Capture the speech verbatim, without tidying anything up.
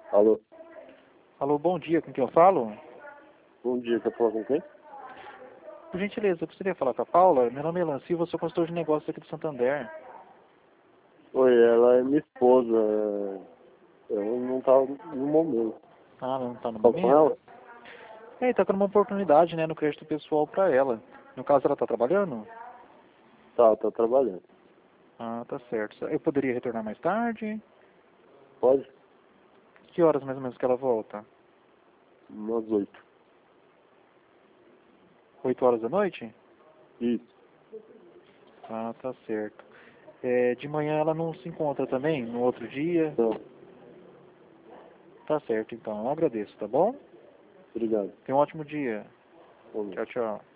Alô, Alô, bom dia, com quem eu falo? bom dia, quer falar com quem? Por gentileza, eu gostaria de falar com a Paula. Meu nome é Elan Silva, eu sou consultor de negócios aqui do Santander. Oi, ela é minha esposa. é, Eu não tava no momento. Ah, ela não está no Fala com momento? ela? É, tá dando uma oportunidade, né, no crédito pessoal para ela. No caso, ela está trabalhando? Tá, tá trabalhando. Ah, tá certo. Eu poderia retornar mais tarde? Pode? Que horas mais ou menos que ela volta? Umas oito. Oito horas da noite? Isso. Ah, tá certo. É, de manhã ela não se encontra também? No outro dia? Não, Tá certo, então. Eu agradeço, tá bom? obrigado. Tenha um ótimo dia. Bom dia. Tchau, tchau.